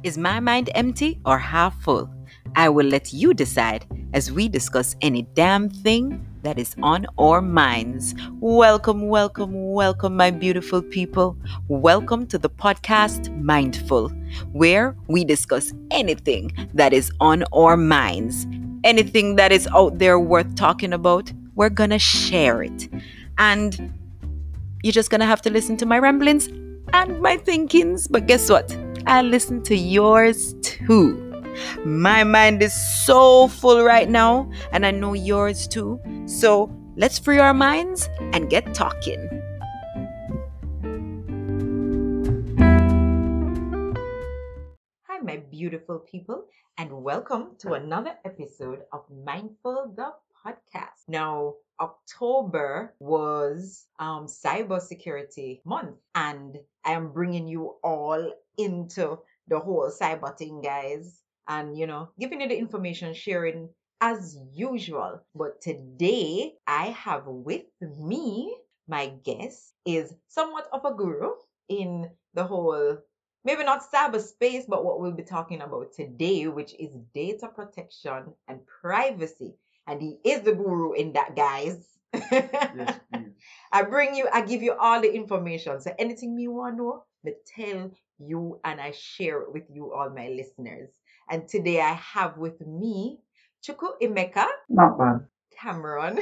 Is my mind empty or half full? I will let you decide as we discuss any damn thing that is on our minds. Welcome, welcome, welcome, my beautiful people. Welcome to the podcast Mindful, where we discuss anything that is on our minds. Anything that is out there worth talking about, we're gonna share it. And you're just gonna have to listen to my ramblings and my thinkings. But guess what? I listen to yours too. My mind is so full right now, and I know yours too. So let's free our minds and get talking. Hi, my beautiful people, and welcome to another episode of Mindful the Podcast. Now, October was Cybersecurity Month, and I am bringing you all into the whole cyber thing, guys, and giving you the information, sharing as usual. But today, I have with me my guest is somewhat of a guru in the whole, maybe not cyberspace, but what we'll be talking about today, which is data protection and privacy. And he is the guru in that, guys. Yes, please. I give you all the information. So anything you want to know, I tell you and I share it with you, all my listeners. And today I have with me Chuku Emeka Not bad. Cameron.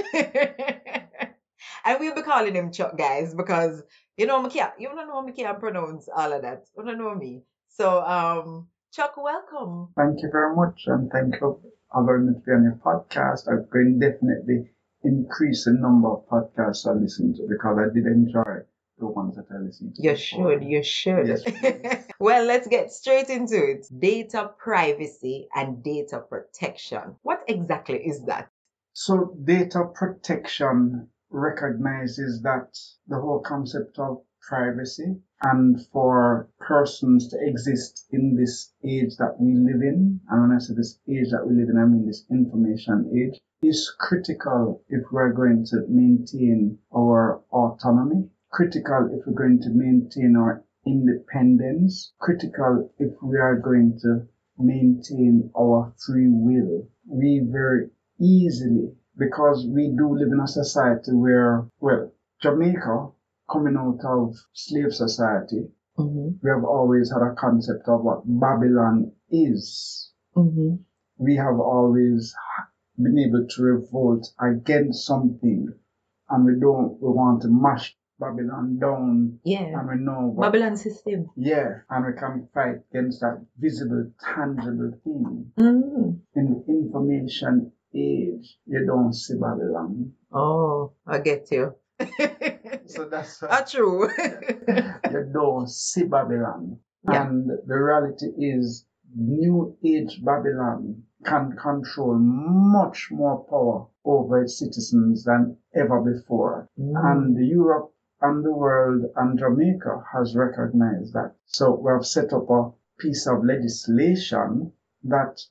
And we'll be calling him Chuck, guys, because you don't know me can't pronounce all of that. You don't know me. So Chuck, welcome. Thank you very much, and thank you very much for your podcast. I'm going to definitely increase the number of podcasts I listen to because I did enjoy the ones that I listened to. You should. Yes, please. Well, let's get straight into it. Data privacy and data protection. What exactly is that? So data protection recognizes that the whole concept of privacy and for persons to exist in this age that we live in, and when I say this age that we live in, I mean this information age, is critical if we're going to maintain our autonomy, critical if we're going to maintain our independence, critical if we are going to maintain our free will. We very easily, because we do live in a society where, well, Jamaica, coming out of slave society, we have always had a concept of what Babylon is. We have always been able to revolt against something, and we want to mash Babylon down. Yeah. And we know what Babylon system. Yeah, and we can fight against that visible, tangible thing. In the information age, you don't see Babylon. Oh, I get you. So that's true. you don't see Babylon. Yeah. And the reality is, New Age Babylon can control much more power over its citizens than ever before. And Europe and the world and Jamaica has recognized that. So we have set up a piece of legislation that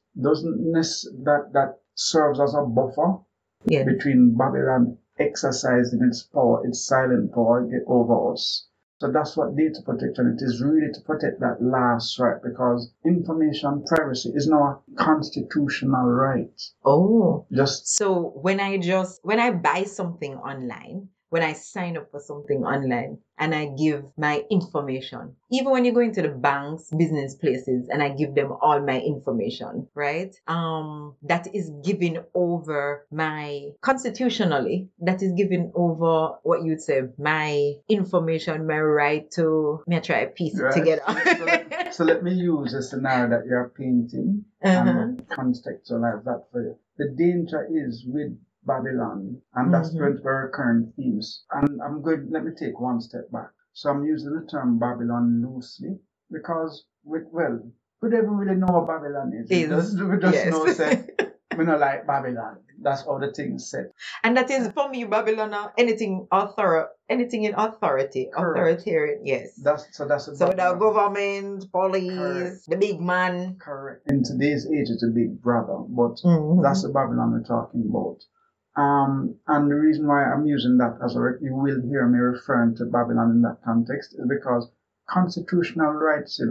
that serves as a buffer between Babylon exercising its power, its silent power over us. So that's what data protection it is, really to protect that last right, because information privacy is now a constitutional right. Oh. Just So when I buy something online, when I sign up for something online and I give my information, even when you go into the banks, business places, and I give them all my information, right? That is given over constitutionally, that is given over what you'd say, my information, my right to, me try to piece it together. So let me use a scenario that you're painting and contextualize that for you. The danger is with Babylon, and that's going to be recurrent themes. And let me take one step back. So I'm using the term Babylon loosely because we don't even really know what Babylon is. We just know that we don't like Babylon. That's all the things said. And that is for me, Babylon, anything in authority, Correct. authoritarian, yes. So the government, police, Correct. the big man. Correct. In today's age, it's a big brother, but that's the Babylon we're talking about. And the reason why I'm using that you will hear me referring to Babylon in that context is because constitutional rights,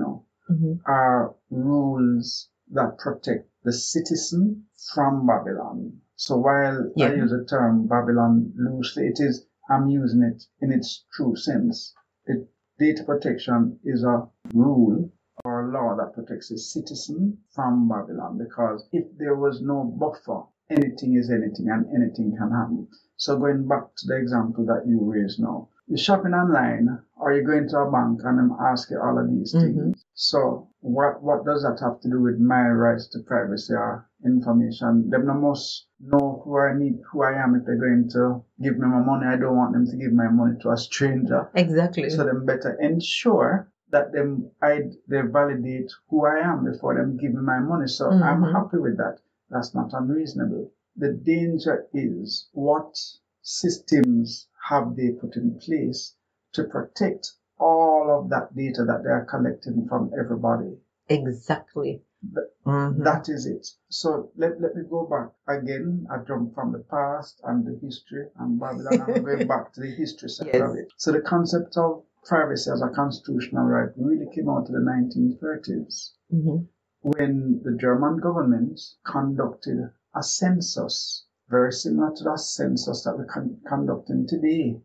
are rules that protect the citizen from Babylon. So while I use the term Babylon loosely, I'm using it in its true sense. Data protection is a rule or a law that protects a citizen from Babylon, because if there was no buffer, anything is anything and anything can happen. So going back to the example that you raised now, you're shopping online or you're going to a bank and I'm asking all of these things. So what does that have to do with my rights to privacy or information? Them must know who I am if they're going to give me my money. I don't want them to give my money to a stranger. Exactly. So them better ensure that they validate who I am before them give me my money. So I'm happy with that. That's not unreasonable. The danger is, what systems have they put in place to protect all of that data that they are collecting from everybody? Exactly. That is it. So let me go back again. I jumped from the past and the history and Babylon. I'm going back to the history side of it. So the concept of privacy as a constitutional right really came out in the 1930s when the German government conducted a census, very similar to the census that we're conducting today.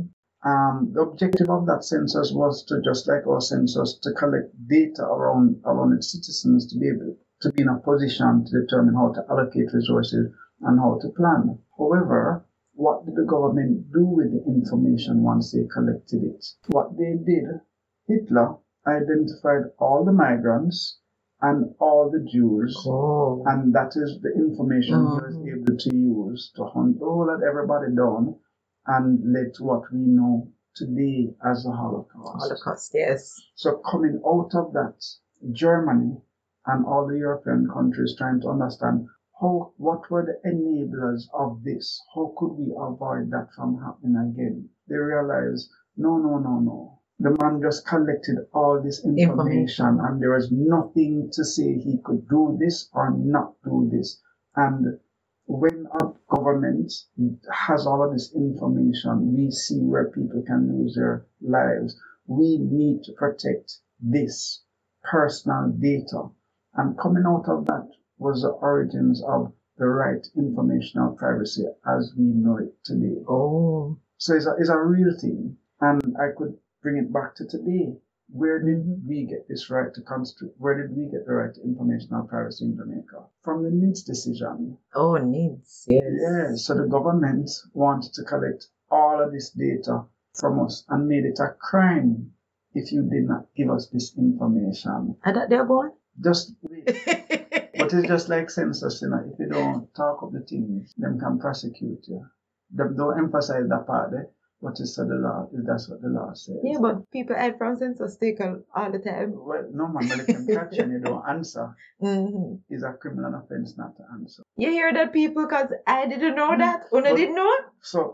The objective of that census was to, just like our census, to collect data around its citizens to be able to be in a position to determine how to allocate resources and how to plan. However, what did the government do with the information once they collected it? What they did, Hitler identified all the migrants and all the Jews, and that is the information he was able to use to hunt all of everybody down and led to what we know today as the Holocaust. Holocaust, yes. So coming out of that, Germany and all the European countries trying to understand what were the enablers of this? How could we avoid that from happening again? They realized, no. The man just collected all this information and there was nothing to say he could do this or not do this. And when our government has all of this information, we see where people can lose their lives. We need to protect this personal data. And coming out of that was the origins of the right informational privacy as we know it today. So it's a real thing. And I could bring it back to today. Where did we get this right to constitute? Where did we get the right to informational privacy in Jamaica? From the NIDS decision. NIDS, yes. Yeah, so the government wanted to collect all of this data from us and made it a crime if you did not give us this information. And that they're going? Just wait. But it's just like census, if you don't talk up the things, them can prosecute you. They don't emphasize that part there. What is the law? That's what the law says. Yeah, but people hide from census taken all the time. Well, no man, but they can catch you and you don't answer. It's a criminal offense not to answer. You hear that, people? Because I didn't know that. Una didn't know? So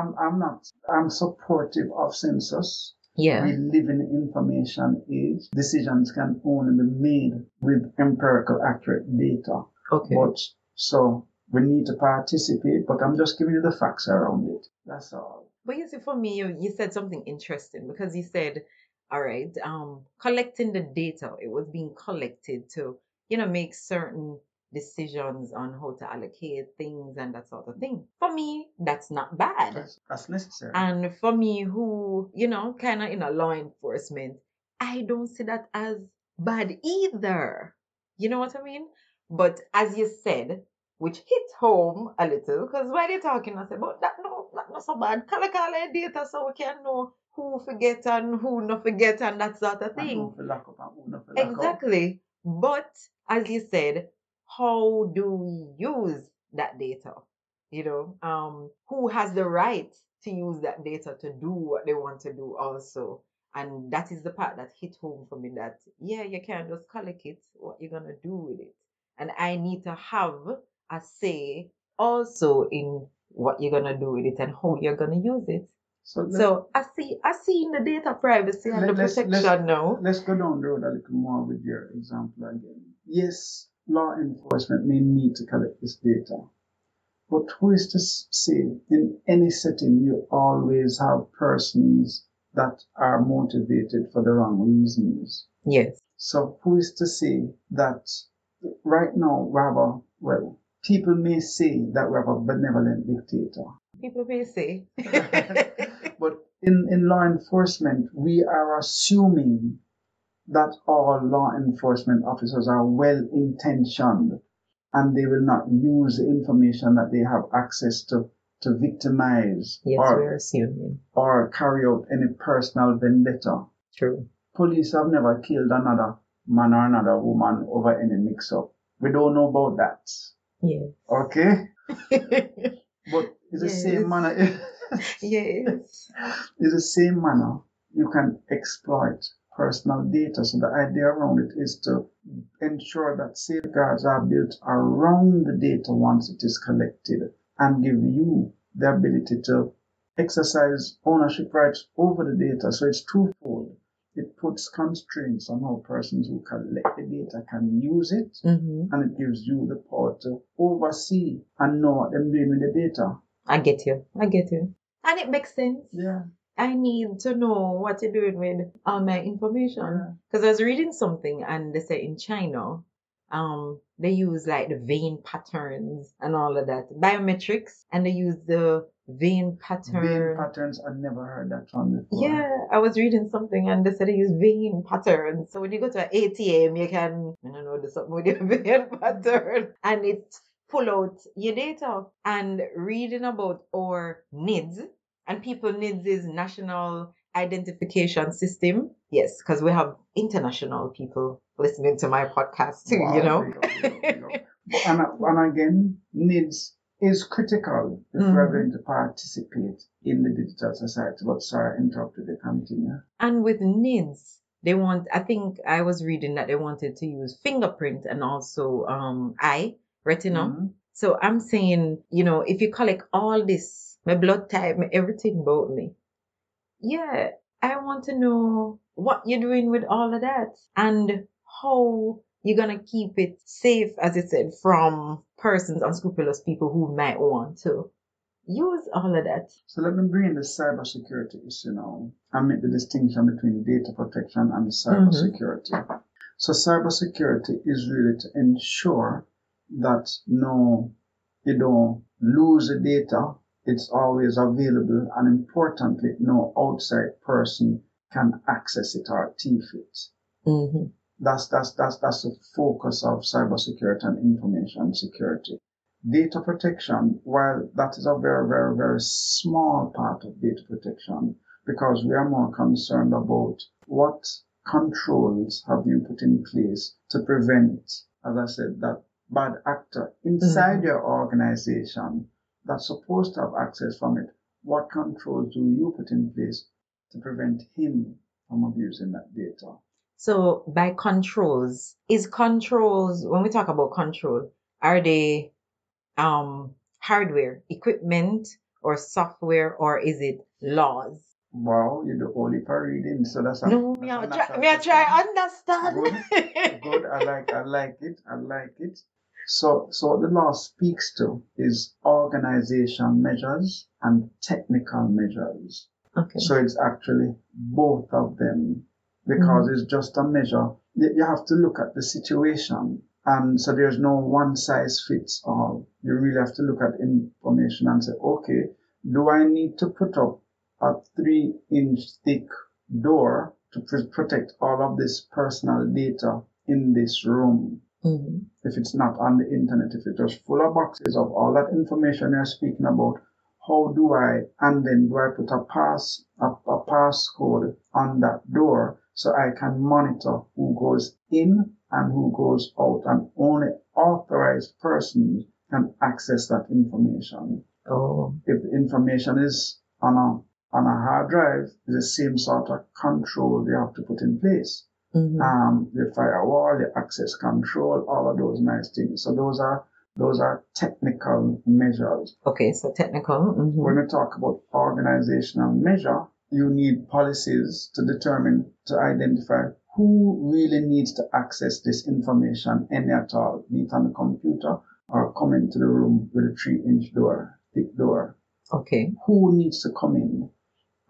I'm supportive of census. Yeah. We live in the information age. Decisions can only be made with empirical, accurate data. Okay. But so we need to participate, but I'm just giving you the facts around it. That's all. But you see, for me, you said something interesting, because you said, all right, collecting the data, it was being collected to, make certain decisions on how to allocate things and that sort of thing. For me, that's not bad. That's necessary. And for me, who, kind of in a law enforcement, I don't see that as bad either. You know what I mean? But as you said, which hit home a little, because while you're talking, I said, but that not so bad. Collect data so we can know who forget and who not forget and that sort of thing. Exactly. But as you said, how do we use that data? Who has the right to use that data to do what they want to do also? And that is the part that hit home for me, that, you can't just collect it. What you're going to do with it? And I need to have a say also in what you're going to do with it and how you're going to use it. So I see in the data privacy and the protection now. Let's go down the road a little more with your example again. Yes, law enforcement may need to collect this data. But who is to say in any setting you always have persons that are motivated for the wrong reasons. Yes. So who is to say that right now we have people may say that we have a benevolent dictator. People may say. But in law enforcement, we are assuming that all law enforcement officers are well intentioned and they will not use the information that they have access to victimize we're assuming. or carry out any personal vendetta. True. Police have never killed another man or another woman over any mix-up. We don't know about that. Yes. Okay? But it's the same manner. Yes. It's the same manner you can exploit personal data. So the idea around it is to ensure that safeguards are built around the data once it is collected and give you the ability to exercise ownership rights over the data. So it's twofold. It puts constraints on how persons who collect the data can use it, and it gives you the power to oversee and know what they're doing with the data. I get you. And it makes sense. Yeah. I need to know what you're doing with all my information. Because I was reading something and they say in China, they use like the vein patterns and all of that. Biometrics, and they use the vein pattern. Vein patterns, I never heard that one before. Yeah, I was reading something and they said they use vein patterns. So when you go to an ATM, you can, I don't know, do something with your vein pattern and it pull out your data. And reading about our NIDS, and people NIDS is National Identification System. Yes, because we have international people listening to my podcast too, Wow, you know. And again, NIDS is critical if we're going to participate in the digital society. But sorry, I interrupted you. Continue. And with NIDS, they want, I think I was reading that they wanted to use fingerprint and also eye, retina. So I'm saying, you know, if you collect all this, my blood type, everything about me, yeah, I want to know what you're doing with all of that and how you're going to keep it safe, as you said, from persons, unscrupulous people who might want to use all of that. So let me bring in the cybersecurity issue now and make the distinction between data protection and cybersecurity. So cybersecurity is really to ensure that you don't lose the data. It's always available, and importantly, no outside person can access it or thief it. That's the focus of cybersecurity and information security. Data protection, while that is a very, very, very small part of data protection, because we are more concerned about what controls have you put in place to prevent, as I said, that bad actor inside your organization that's supposed to have access from it. What controls do you put in place to prevent him from abusing that data? So by controls, when we talk about control, are they hardware, equipment, or software, or is it laws? Wow, you do only for reading, so that's me I try understand. Good. I like it. So what the law speaks to is organization measures and technical measures. Okay. So it's actually both of them, because it's just a measure. You have to look at the situation. And so there's no one size fits all. You really have to look at information and say, okay, do I need to put up a 3-inch thick door to protect all of this personal data in this room? If it's not on the internet, if it's just full of boxes of all that information you're speaking about, how do I, and then do I put a passcode on that door so I can monitor who goes in and who goes out, and only authorized persons can access that information. If the information is on a hard drive, it's the same sort of control they have to put in place. The firewall, the access control, all of those nice things. So those are technical measures. Okay, so technical. When we talk about organizational measure, you need policies to identify who really needs to access this information, any at all, be it on the computer or come into the room with a 3-inch door, thick door. Okay. Who needs to come in?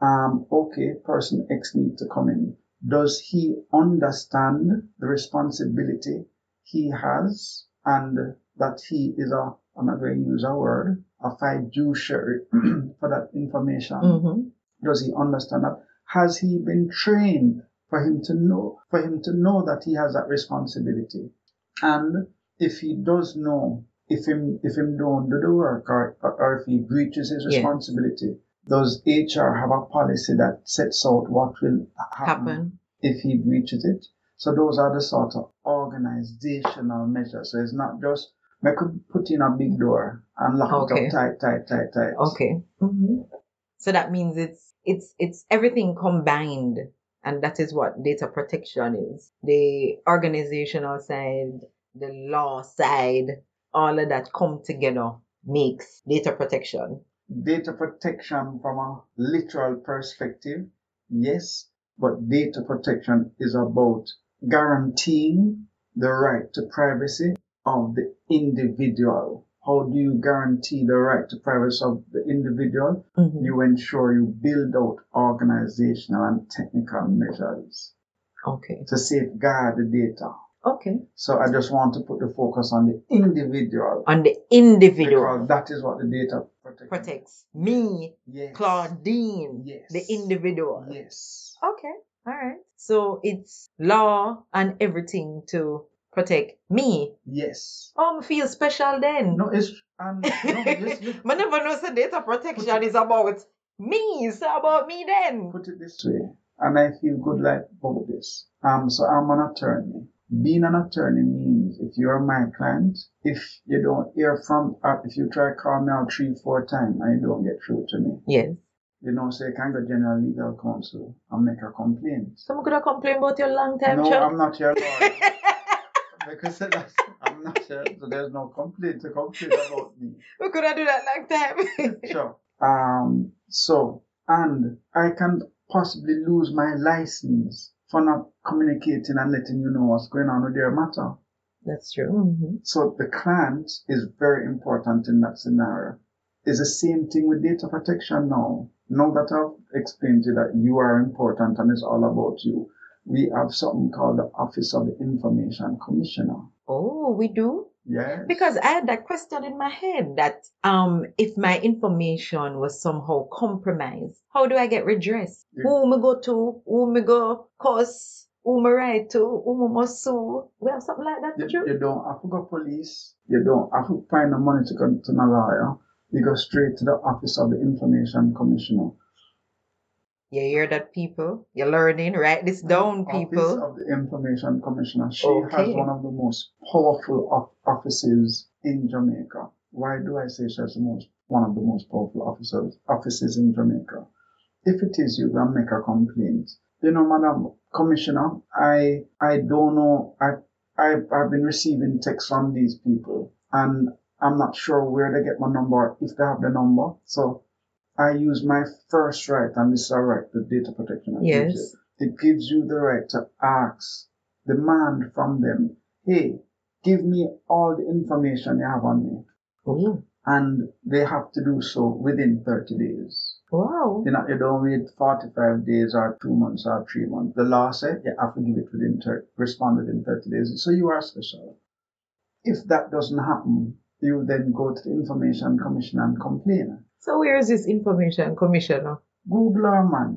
Okay, person X needs to come in. Does he understand the responsibility he has and that he is I'm not going to use a word, a fiduciary for that information? Mm-hmm. Does he understand that? Has he been trained for him to know that he has that responsibility? And if he does know, if him don't do the work or if he breaches his responsibility, does HR have a policy that sets out what will happen if he breaches it? So those are the sort of organizational measures. So it's not just I could put in a big door and lock it up tight. Okay. Mm-hmm. So that means it's everything combined, and that is what data protection is. The organizational side, the law side, all of that come together makes data protection. Data protection from a literal perspective, yes, but data protection is about guaranteeing the right to privacy of the individual. How do you guarantee the right to privacy of the individual? Mm-hmm. You ensure you build out organizational and technical measures to safeguard the data. Okay. So I just want to put the focus on the individual. On the individual. Because that is what the data protects. Me, yes. Claudine, yes. the individual. Yes. Okay. All right. So it's law and everything to protect me. Yes. Oh, I feel special then. No, it's I never know so data protection is about me. It's about me then. Put it this way, and I feel good like about this. So I'm an attorney. Being an attorney means if you're my client, if you don't hear from, if you try to call me out 3-4 times and you don't get through to me. Yes. You know, so you can go general legal counsel and make a complaint. Someone could have complained about your long time, No, Chuck. I'm not your lawyer. Because I'm not sure, so there's no complaint to complain about me. We could have do that long time. Sure. And I can possibly lose my license for not communicating and letting you know what's going on with their matter. That's true. Mm-hmm. So the client is very important in that scenario. It's the same thing with data protection now. Now that I've explained to you that you are important and it's all about you, we have something called the Office of the Information Commissioner. Oh, we do? Yes. Because I had that question in my head that if my information was somehow compromised, how do I get redress? Yeah. Who me go to? Who me go cuss? Who me write to? Who me must sue? We have something like that, true? You don't have to go police. You don't have to find the money to go to a lawyer. You go straight to the Office of the Information Commissioner. You hear that, people? You're learning. Write this down, people. Office of the Information Commissioner. She has one of the most powerful offices in Jamaica. Why do I say she has one of the most powerful offices in Jamaica? If it is you, then make a complaint. You know, Madam Commissioner, I don't know. I've been receiving texts from these people, and I'm not sure where they get my number, if they have the number. So I use my first right, and this is a right, the data protection. Yes. It gives you the right to ask, demand from them, hey, give me all the information you have on me. Ooh. And they have to do so within 30 days. Wow. You don't wait 45 days or 2 months or 3 months. The law said you have to give it respond within 30 days. So you are special. If that doesn't happen, you then go to the Information Commission and complain. So where is this Information Commissioner? Google her, man.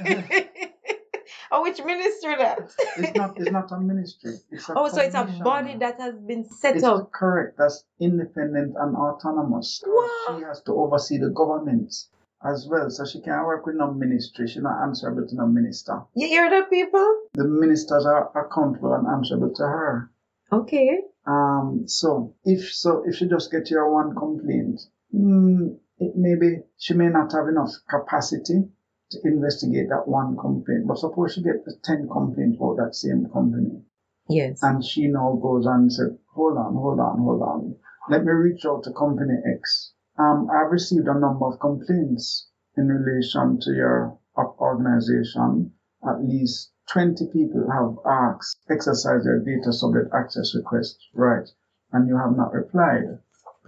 Oh, which ministry that? It's not a ministry. It's a so it's a body that has been set up. Correct. That's independent and autonomous. Wow. She has to oversee the government as well. So she can't work with no ministry. She's not answerable to no minister. You hear that, people? The ministers are accountable and answerable to her. Okay. So if she just get your one complaint, she may not have enough capacity to investigate that one complaint. But suppose she gets 10 complaints about that same company. Yes. And she now goes and says, hold on. Let me reach out to company X. I've received a number of complaints in relation to your organization. At least 20 people have exercised their data subject access request, right? And you have not replied.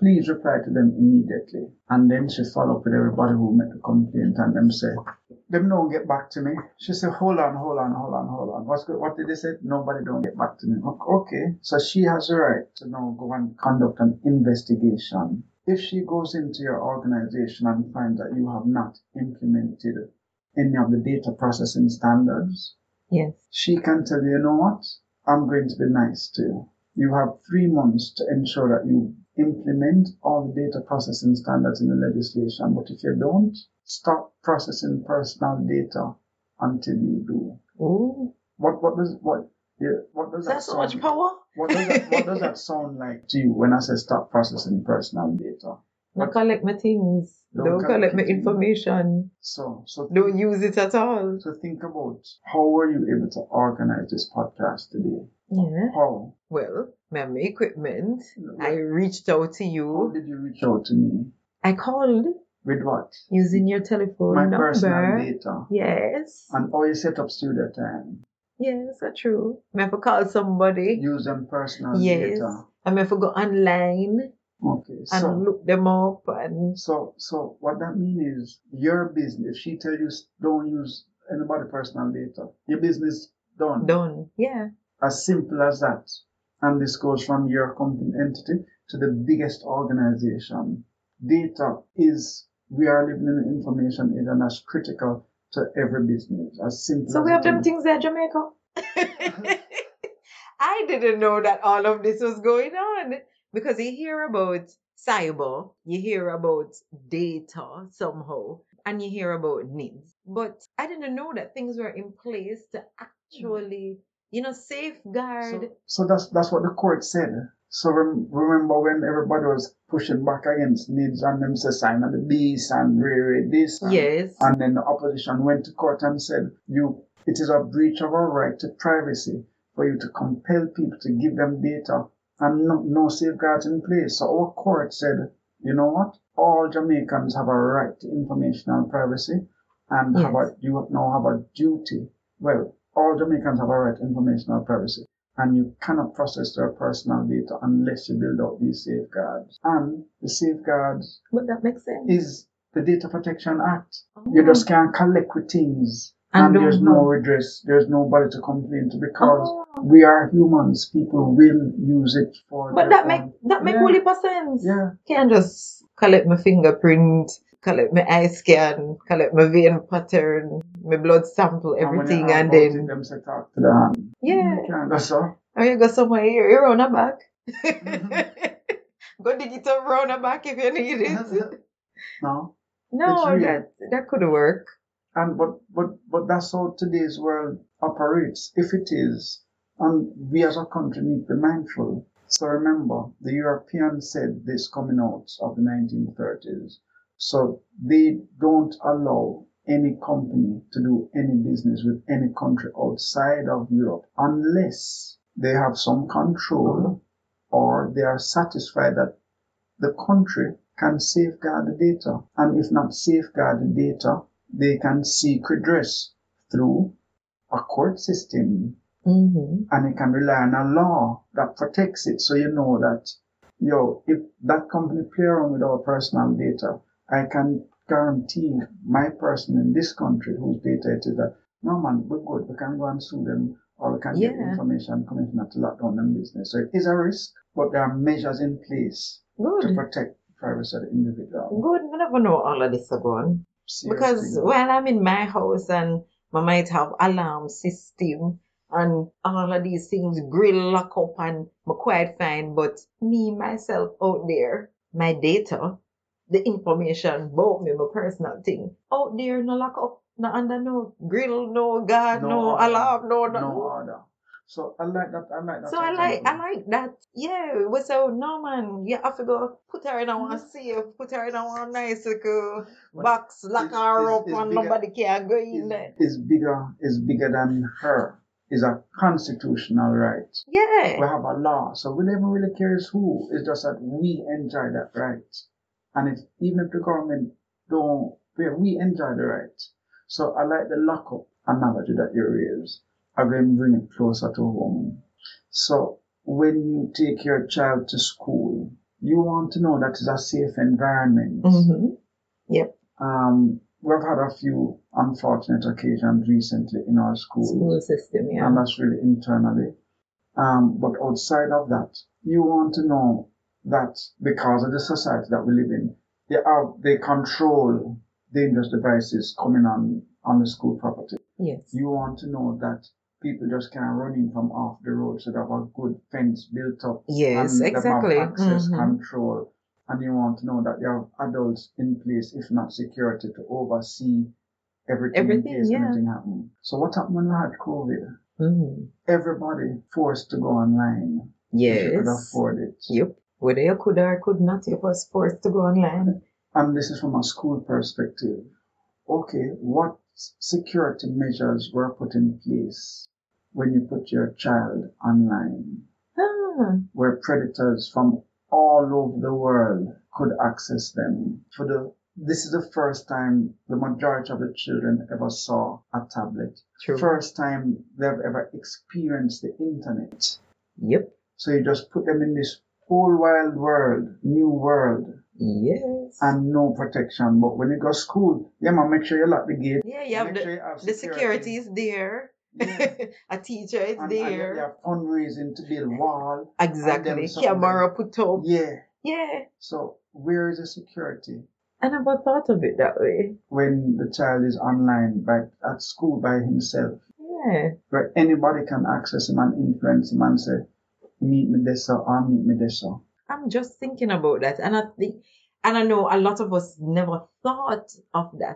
please reply to them immediately. And then she follow up with everybody who made the complaint and them say, them don't get back to me. She said, hold on. What's good? What did they say? Nobody don't get back to me. Okay. So she has the right to now go and conduct an investigation. If she goes into your organization and finds that you have not implemented any of the data processing standards, yes, she can tell you, you know what? I'm going to be nice to you. You have 3 months to ensure that you implement all the data processing standards in the legislation. But if you don't, stop processing personal data until you do. Ooh. What does that That's so sound? much power. What does that sound like to you when I say stop processing personal data? Don't collect my things. Don't collect my information. So don't use it at all. So think about how were you able to organize this podcast today? Yeah. How? Well, my equipment. I reached out to you. How did you reach out to me? I called. With what? Using your telephone number. My personal data. Yes. And how you set up studio time. Yes, that's true. I have to call somebody. Use them personal yes. data. I have to go online. Okay. And look them up and so what that means is your business. If she tell you don't use anybody personal data, your business done. Done. Yeah. As simple as that. And this goes from your company entity to the biggest organization. Data is, we are living in an information age and that's critical to every business. As simple so as we have them things there, Jamaica. I didn't know that all of this was going on. Because you hear about cyber, you hear about data somehow, and you hear about needs. But I didn't know that things were in place to actually, safeguard. So that's what the court said. So remember when everybody was pushing back against needs and them say sign of the beast and this. Yes. And then the opposition went to court and said, it is a breach of our right to privacy for you to compel people to give them data and no safeguards in place. So our court said, you know what? All Jamaicans have a right to informational privacy and you now have a duty. Well, all Jamaicans have a right to informational privacy and you cannot process their personal data unless you build out these safeguards. And the safeguards but that makes sense. Is the Data Protection Act. Oh. You just can't collect with things. And there's no redress. There's nobody to complain to because we are humans. People will use it for. But that make whole heap of sense. Yeah. Can't just collect my fingerprint, collect my eye scan, collect my vein pattern, my blood sample, everything, and then. Them set out to the hand. Yeah. You can't go so. Or you go somewhere here, you're on a back. Go dig it up round the back if you need it. No. No, that could work. And but that's how today's world operates. If it is, and we as a country need to be mindful. So remember, the Europeans said this coming out of the 1930s. So they don't allow any company to do any business with any country outside of Europe unless they have some control or they are satisfied that the country can safeguard the data. And if not safeguard the data, they can seek redress through a court system. Mm-hmm. And they can rely on a law that protects it. So you know that, if that company play around with our personal data, I can guarantee my person in this country whose data it is that, no man, we're good. We can go and sue them or we can get information commissioner to lock down them business. So it is a risk, but there are measures in place to protect the privacy of the individual. Good. I never know all of this are going. Because when I'm in my house and I might have alarm system and all of these things, grill lock up and I'm quite fine. But me, myself out there, my data, the information about me, my personal thing, out there, no lock up, no under, no grill, no guard, no alarm, no order. So I like that. So I like that. Yeah. So no man, you have to go put her in a one safe, put her in a one nice little box, lock her up, and nobody can go in there. It's bigger than her. It's a constitutional right. Yeah. We have a law, so we never really cares who. It's just that we enjoy that right, and even if the government don't, we enjoy the right. So I like the lockup analogy that you raised. I'm going to bring it closer to home. So when you take your child to school, You want to know that it's a safe environment. Mm-hmm. Yep. We've had a few unfortunate occasions recently in our School system, yeah. and that's really internally. But outside of that, you want to know that because of the society that we live in, they control dangerous devices coming on the school property. Yes. You want to know that people just can't run in from off the road, so they have a good fence built up. Yes, and exactly. They have access control. And you want to know that you have adults in place, if not security, to oversee everything in case anything happens. So what happened when we had COVID? Everybody forced to go online. Yes. If you could afford it. Yep. Whether you could or could not, you was forced to go online. And this is from a school perspective. Okay, what security measures were put in place when you put your child online? Where predators from all over the world could access them. This is the first time the majority of the children ever saw a tablet. True. First time they've ever experienced the internet. Yep. So you just put them in this whole wild world, new world. Yes. And no protection. But when you go to school, make sure you lock the gate. Yeah, you have the security is there. Yeah. A teacher is there. And you have fundraising to build wall. Exactly. Camera put up. Yeah. Yeah. So where is the security? I never thought of it that way. When the child is online at school by himself. Yeah. Where anybody can access him and influence him and say, meet me this or meet me this. I'm just thinking about that, and I know a lot of us never thought of that.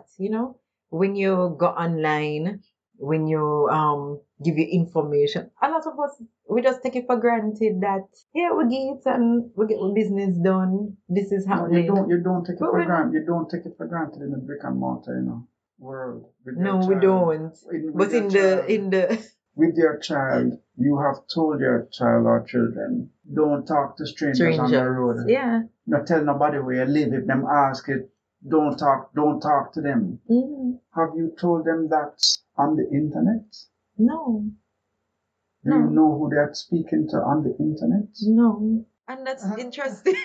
When you go online, when you give you information, a lot of us we just take it for granted that we get it and we get our business done. This is happening. No, you don't take it for granted. You don't take it for granted in the brick and mortar, world. No, we don't. But in the with your child, you have told your child or children, don't talk to strangers on the road. Yeah. Not tell nobody where you live. If them ask it, don't talk to them. Mm-hmm. Have you told them that on the internet? No. Do you know who they're speaking to on the internet? No. And that's interesting.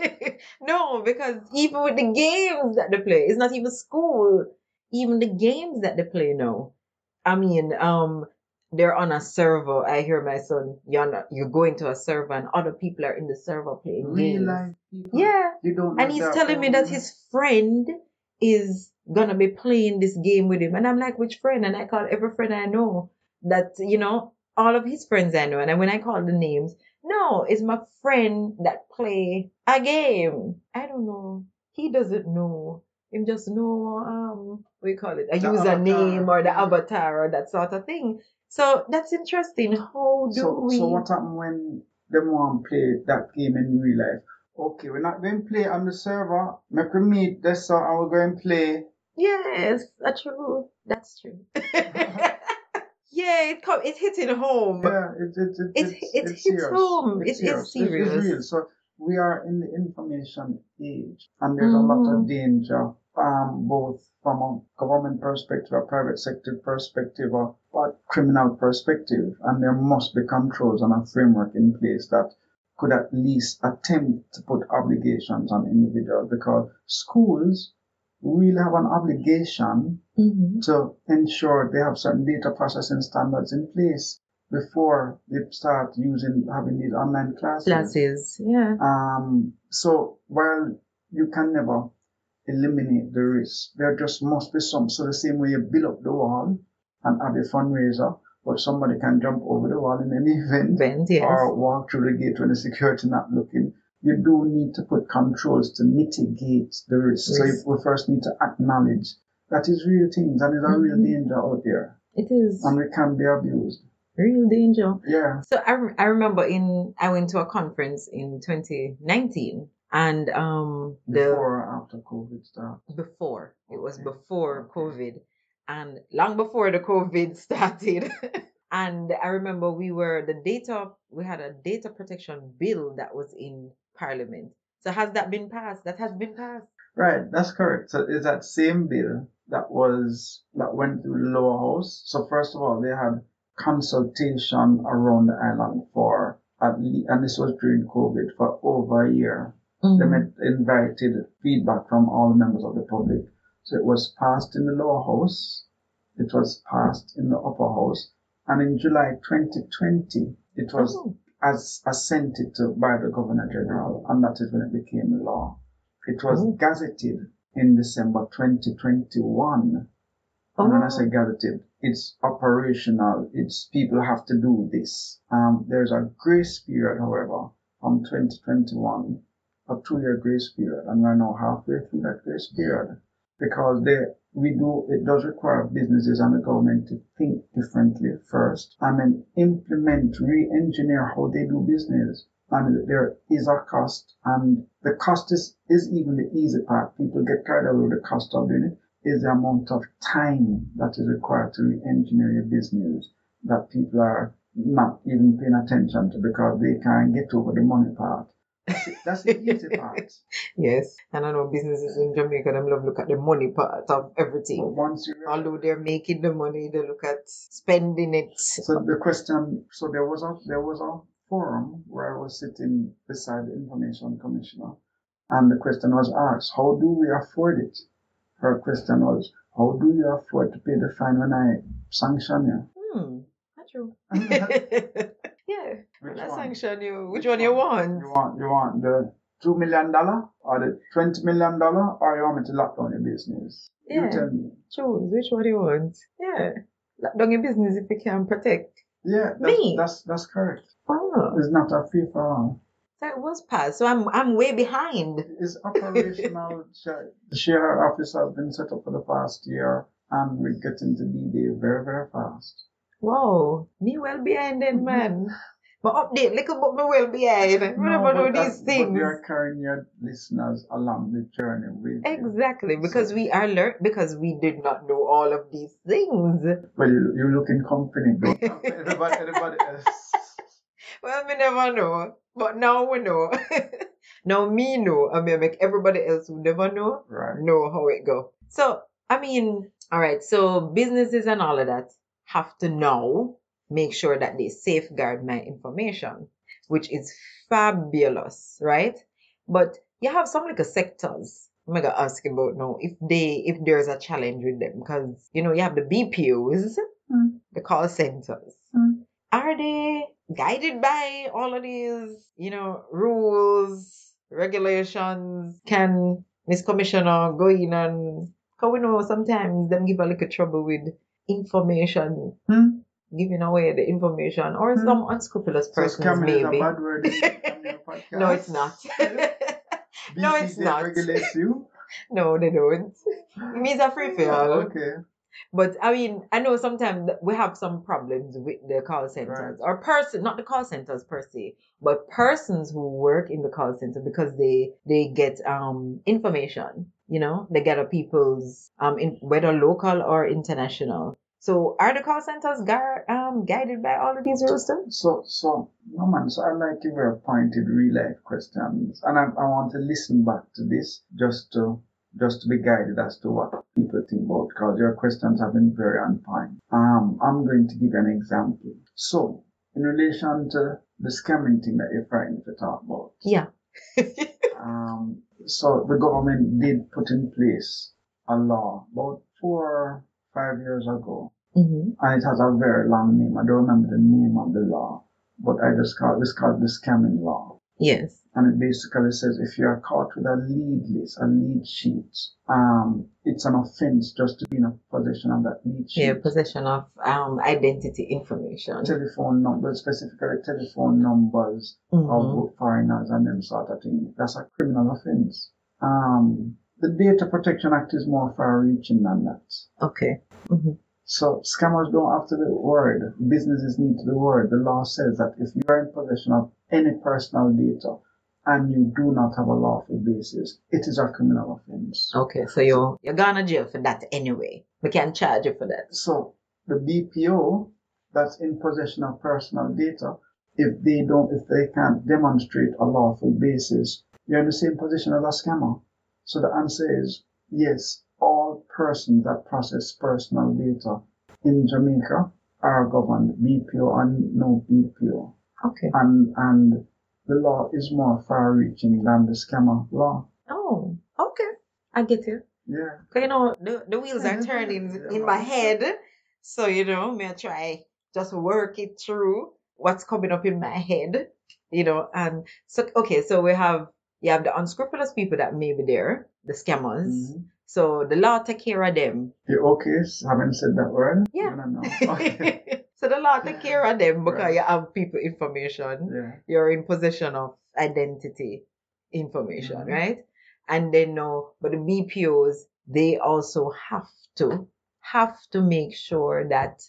No, because even with the games that they play, it's not even school. Even the games that they play now. I mean, they're on a server. I hear my son, you're going to a server and other people are in the server playing games. Life people. Yeah. You don't and he's telling me that his friend is gonna be playing this game with him. And I'm like, which friend? And I call every friend I know that, all of his friends I know. And when I call the names, no, it's my friend that play a game. I don't know. He doesn't know. Him just know, what do you call it? A username or the avatar or that sort of thing. So that's interesting. How do we... So what happened when them want to play that game in real life? Okay, we're not going to play on the server. Make we meet this and we're going to play. Yes, that's true. That's true. Yeah, it's hitting home. Yeah, it hits home. It is serious. It's real. So we are in the information age, and there's a lot of danger, both from a government perspective, a private sector perspective, or a criminal perspective, and there must be controls and a framework in place that could at least attempt to put obligations on individuals, because schools really have an obligation to ensure they have certain data processing standards in place before they start having these online classes. Yeah. So while you can never eliminate the risk, there just must be some. So the same way you build up the wall and have a fundraiser, but somebody can jump over the wall in any event, yes. or walk through the gate when the security not looking. You do need to put controls to mitigate the risk. So we first need to acknowledge that is real things and there's a real danger out there. It is. And we can be abused. Real danger. Yeah. So I remember I went to a conference in 2019 and before or after COVID started? Before. It was before COVID. And long before the COVID started. And I remember we had a data protection bill that was in Parliament. So has that been passed? That has been passed. Right, that's correct. So it's that same bill that went through the lower house. So first of all, they had consultation around the island and this was during COVID, for over a year. They invited feedback from all the members of the public. So it was passed in the lower house, it was passed in the upper house, and in July 2020, it was assented to by the Governor General, and that is when it became law. It was gazetted in December 2021. And when I say gazetted, it's operational. It's people have to do this. There's a grace period, however, from 2021, a 2-year grace period, and we're now halfway through that grace period, because it does require businesses and the government to think differently first, and then implement, re-engineer how they do business. And there is a cost, and the cost is even the easy part. People get carried away with the cost of doing it. Is the amount of time that is required to re-engineer your business that people are not even paying attention to, because they can't get over the money part. That's the easy part. Yes, and I know businesses in Jamaica, them love look at the money part of everything. Although they're making the money, they look at spending it. So the question, there was a forum where I was sitting beside the information commissioner, and the question was asked, how do we afford it? Her question was, how do you afford to pay the fine when I sanction you? That's true. Yeah. When I sanction you, which one you want? You want the $2 million or the $20 million, or you want me to lock down your business? Yeah. You tell me. Choose which one you want. Yeah. Lock down your business if you can protect. Yeah, that's correct. Oh. It's not a free for all. So it was passed. So I'm way behind. It's operational. The share office has been set up for the past year, and we're getting to D-Day very, very fast. Wow, me well behind then, man. But update, look about me well behind. We never know these things. But we are carrying your listeners along the journey with exactly, because we are because we did not know all of these things. Well, you look in company, though. Everybody else. Well, we never know. But now we know. Now me know. I mean, make everybody else who never know know how it go. So, I mean, all right. So businesses and all of that have to now make sure that they safeguard my information, which is fabulous, right? But you have some like sectors. I'm gonna ask about now if there's a challenge with them, because you have the BPOs, the call centers. Are they guided by all of these, rules, regulations? Can Miss Commissioner go in and, because we know sometimes them give a little trouble with information, giving away the information, or some unscrupulous persons maybe. Is a bad word in your podcast? No, it's not. No, it's not. Regulates you? No, they don't. It means a free for all. Okay. But I mean, I know sometimes we have some problems with the call centers, or not the call centers per se, but persons who work in the call center, because they get information, they get people's whether local or international. So are the call centers guided by all of these rules too? So no man. So I like your very pointed real life questions, and I want to listen back to this just to be guided as to what people think about, because your questions have been very on point. I'm going to give you an example. So, in relation to the scamming thing that you're frightened to talk about. Yeah. So the government did put in place a law about 4 or 5 years ago. And it has a very long name. I don't remember the name of the law, but it's called the scamming law. Yes. And it basically says if you are caught with a lead sheet, it's an offense just to be in a possession of that lead sheet. Yeah, possession of identity information. Telephone numbers, specifically telephone numbers of foreigners and them sort of thing. That's a criminal offense. The Data Protection Act is more far-reaching than that. Okay. So scammers don't have to be worried. Businesses need to be worried. The law says that if you are in possession of any personal data and you do not have a lawful basis, it is a criminal offense. Okay, so you're going to jail for that anyway. We can't charge you for that. So the BPO that's in possession of personal data, if they can't demonstrate a lawful basis, you're in the same position as a scammer. So the answer is yes. All persons that process personal data in Jamaica are governed, BPO and no BPO. Okay. And the law is more far-reaching than the scammer law. Oh, okay. I get you. Yeah. Cause the wheels are turning in my head. So, may I try just work it through what's coming up in my head, and so okay, so you have the unscrupulous people that may be there, the scammers. Mhm. So the law take care of them. You okay? Haven't said that word? Yeah. No. Okay. So the law take care of them because Right. you have people information. Yeah. You're in possession of identity information, Mhm. right? And then but the BPOs, they also have to make sure that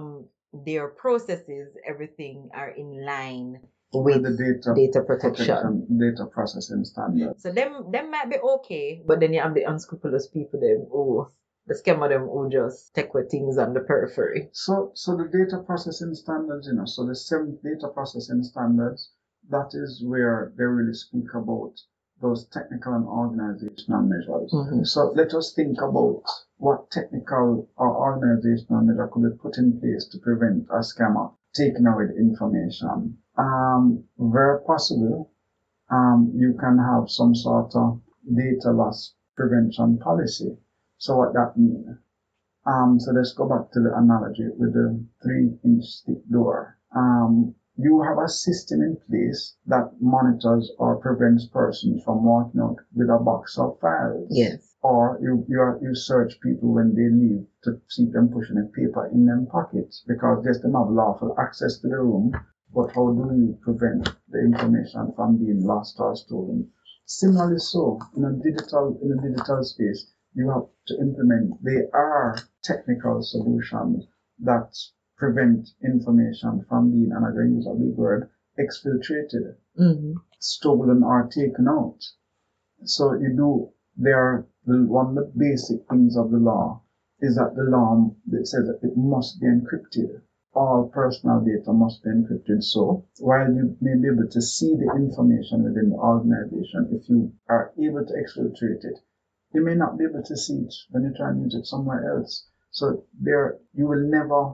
their processes, everything are in line With with the data protection. data processing standards. So them might be okay, but then you have the unscrupulous people them who the scammer them who just take with things on the periphery. So the data processing standards, so the 7th data processing standards, that is where they really speak about those technical and organizational measures. Mhm. So let us think about what technical or organizational measure could be put in place to prevent a scammer taking away the information. Where possible, you can have some sort of data loss prevention policy. So what that means? So let's go back to the analogy with the 3-inch stick door. You have a system in place that monitors or prevents persons from walking out with a box of files. Yes. Or you search people when they leave to see them pushing a paper in them pockets because they still have lawful access to the room. But how do you prevent the information from being lost or stolen? Similarly, so in a digital space, you have to implement. There are technical solutions that prevent information from being, and I'm going to use a big word, exfiltrated, stolen, or taken out. So one of the basic things of the law is that the law that says that it must be encrypted. All personal data must be encrypted. So while you may be able to see the information within the organization, if you are able to exfiltrate it, you may not be able to see it when you try and use it somewhere else. So you will never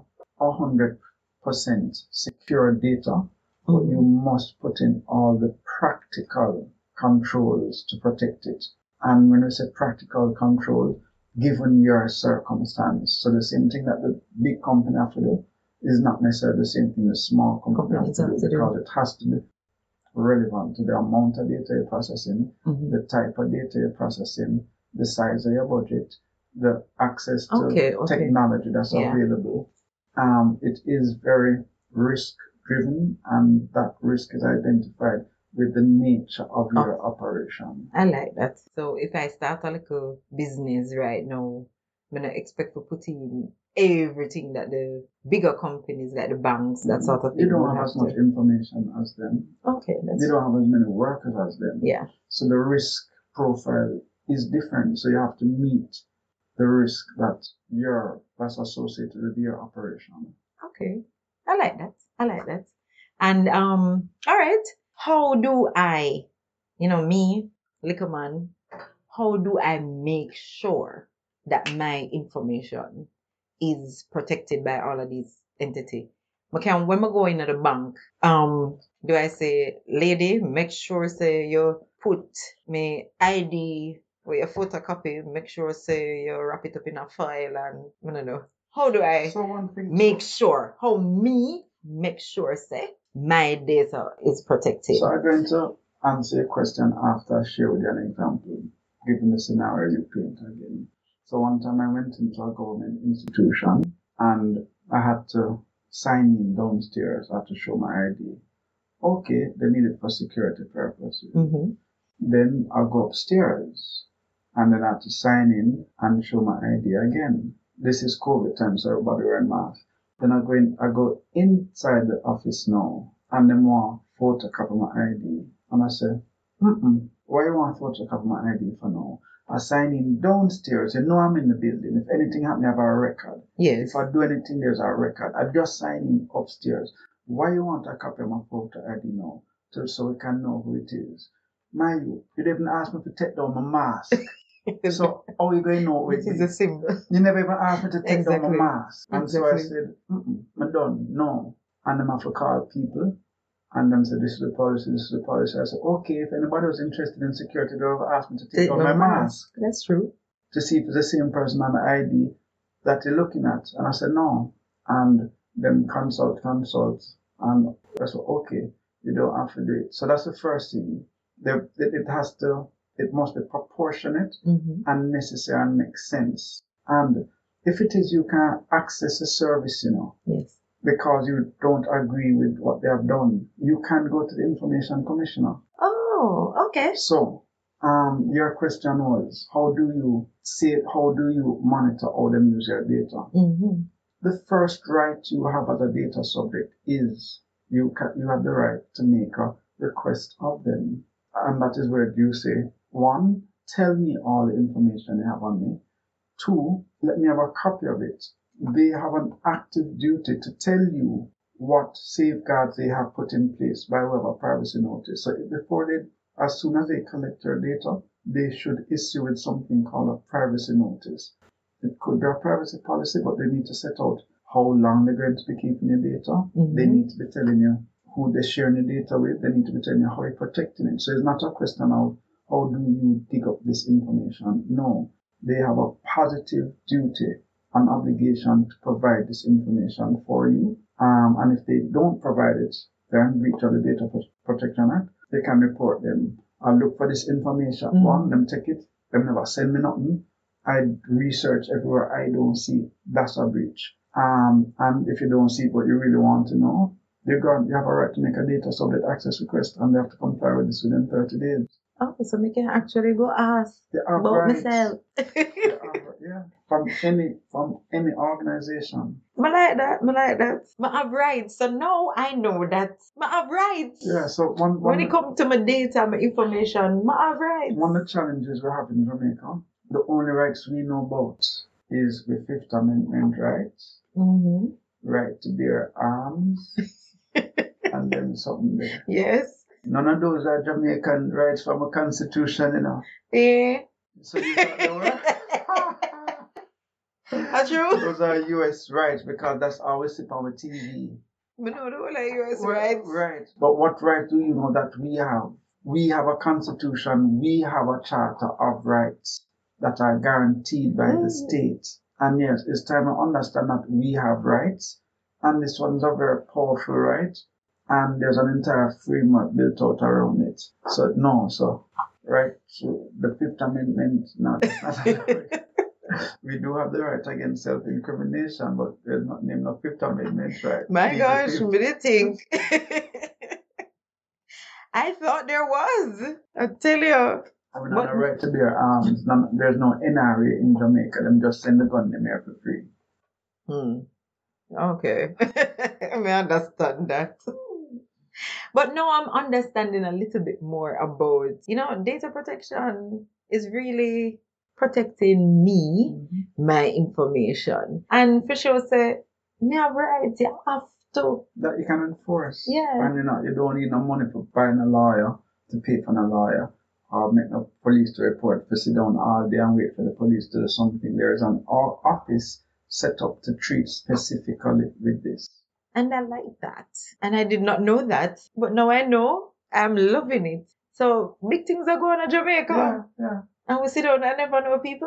100% secure data, but you must put in all the practical controls to protect it. And when we say practical control, given your circumstance, so the same thing that the big company have to do is not necessarily the same thing the small company have to do, because it has to be relevant to the amount of data you're processing, the type of data you're processing, the size of your budget, the access to technology that's available. It is very risk driven, and that risk is identified with the nature of your operation. I like that. So if I start a little business right now, I'm not expect to put in everything that the bigger companies like the banks, that sort of thing. You don't have as much information as them. Okay. You don't have as many workers as them. Yeah. So the risk profile is different. So you have to meet the risk that's associated with your operation. Okay. I like that. And all right. How do I, me, little man, how do I make sure that my information is protected by all of these entities? When I go into the bank, do I say, lady, make sure say you put my ID with a photocopy, make sure say you wrap it up in a file, and I don't know. How do I make sure say my data is protected? So I'm going to answer your question after I share with you an example, given the scenario you paint again. So one time I went into a government institution and I had to sign in downstairs. I had to show my ID. Okay, they need it for security purposes. Then I'll go upstairs and then I have to sign in and show my ID again. This is COVID time, so everybody wearing masks. Then I go inside the office now and then want photocopy my ID. And I say, why you want photocopy my ID for now? I sign in downstairs. You know I'm in the building. If anything happens, I have a record. Yes. If I do anything, there's a record. I just sign in upstairs. Why you want a copy of my photo ID now? So we can know who it is. You didn't even ask me to take down my mask. So how are you going to know Which is a symbol. You never even asked me to take down my mask. And Exactly. so I said, I'm done. No. And I'm have to call people And them said, this is the policy, this is the policy. I said, okay, if anybody was interested in security, they would have asked me to take off my mask. That's true. To see if it's the same person on the ID that they're looking at. And I said, no. And then consult. And I said, okay, you don't have to do it. So that's the first thing. It must be proportionate and necessary and make sense. And if it is, you can access a service, Yes. because you don't agree with what they have done, you can go to the Information Commissioner. Oh, okay. So, your question was, how do you monitor how they use your data? The first right you have as a data subject is you have the right to make a request of them. And that is where you say, 1, tell me all the information you have on me. 2, let me have a copy of it. They have an active duty to tell you what safeguards they have put in place by way of a privacy notice. So as soon as they collect your data, they should issue with something called a privacy notice. It could be a privacy policy, but they need to set out how long they're going to be keeping your data. They need to be telling you who they're sharing your data with. They need to be telling you how you're protecting it. So it's not a question of how do you dig up this information. No, they have a positive duty, an obligation to provide this information for you. And if they don't provide it, they're in breach of the Data Protection Act. They can report them. I'll look for this information. One, them take it. Them never send me nothing. I research everywhere. I don't see it. That's a breach. And if you don't see what you really want to know, you have a right to make a data subject access request, and they have to comply with this within 30 days. Oh, so we can actually go ask about myself. Yeah, from any organization. I like that. I have rights. So now I know that I have rights. Yeah, so when it comes to my data, my information, I have rights. One of the challenges we have in Jamaica, the only rights we know about is the Fifth Amendment rights. Right to bear arms. And then something there. Yes. None of those are Jamaican rights from a constitution, Yeah. So you thought they were? That's true. Those are US rights because that's how we sit on the TV. We know the whole of US rights. Right. But what right do you know that we have? We have a constitution, we have a charter of rights that are guaranteed by the state. And yes, it's time to understand that we have rights. And this one's a very powerful right. And there's an entire framework built out around it. So the Fifth Amendment, we do have the right against self-incrimination, but there's not named no Fifth Amendment, right? My gosh, what do you think? I thought there was. I tell you. We don't have a right to bear arms. There's no NRA in Jamaica. Them just send the gun them here for free. Okay. I understand that. But now I'm understanding a little bit more about, data protection is really protecting me, my information. And for sure, say, me have rights, you have to. That you can enforce. Yeah. And you don't need no money for buying a lawyer, to pay for a lawyer, or make no police to report, for sit down all day and wait for the police to do something. There is an office set up to treat specifically with this. And I like that. And I did not know that. But now I know. I'm loving it. So big things are going on in Jamaica. Yeah. And we sit down and never know people.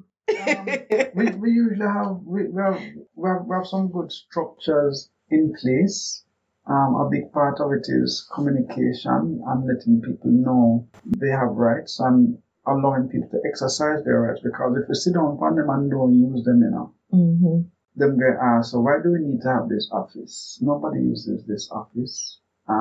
We usually have some good structures in place. A big part of it is communication and letting people know they have rights and allowing people to exercise their rights. Because if we sit down on them and don't use them, them get asked, so why do we need to have this office? Nobody uses this office.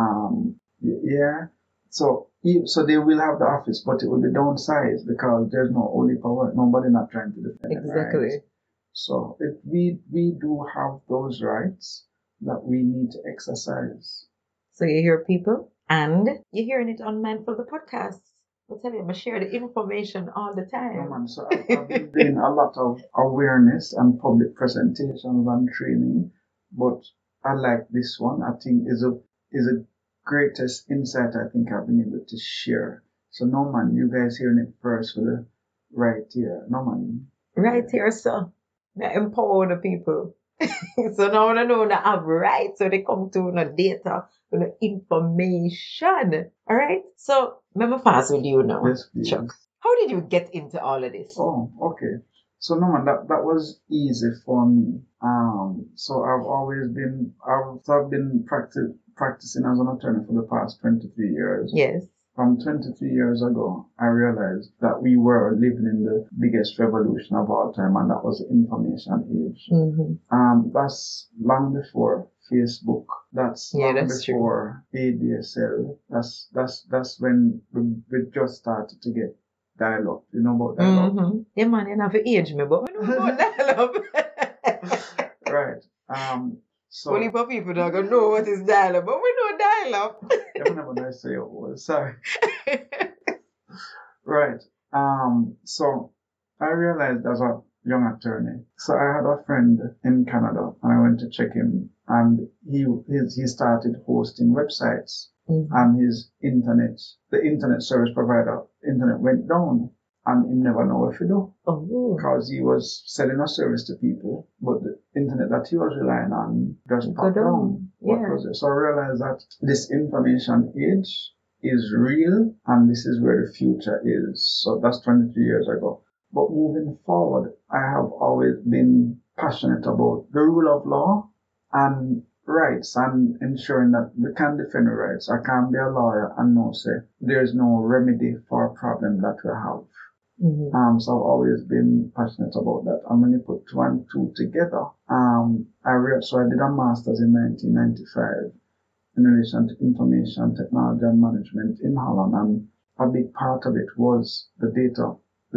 So they will have the office, but it will be downsized because there's no only power. Nobody not trying to defend exactly. Rights. So we do have those rights that we need to exercise. So you hear people, and you're hearing it on Mindful the podcast. I'll tell you, I share the information all the time. So I've been doing a lot of awareness and public presentations and training, but I like this one. I think is a greatest insight I think I've been able to share. So Norman, you guys hearing it first for the right here. Norman. Right here, sir. Empower the people. So now I know that have rights, so they come to the data, the information. All right. So let me fast with you now, Yes, please. Chuck. How did you get into all of this? Oh, okay. So no man, that was easy for me. So I've been practicing as an attorney for the past 23 years. Yes. From 23 years ago, I realized that we were living in the biggest revolution of all time, and that was the information age. That's long before Facebook. That's Yeah, long that's true. before ADSL. That's when we just started to get dial-up. You know about dial-up? Yeah, man, you have to age me, but we know about dial-up. Right. So Only for people that gonna know what is dial-up, but we know dial-up. you never know, say it was. Sorry. Right. So I realized as a young attorney. So I had a friend in Canada, and I went to check him, and he started hosting websites, and the internet service provider, internet went down, and he never know what to do. Because he was selling a service to people, but the internet that he was relying on just popped down. What was it? So I realized that this information age is real, and this is where the future is. So that's 23 years ago. But moving forward, I have always been passionate about the rule of law and rights, and ensuring that we can defend our rights. I can't be a lawyer and no say there's no remedy for a problem that we have. So I've always been passionate about that. And when you put two and two together, so I did a master's in 1995 in relation to information technology and management in Holland, and a big part of it was the data,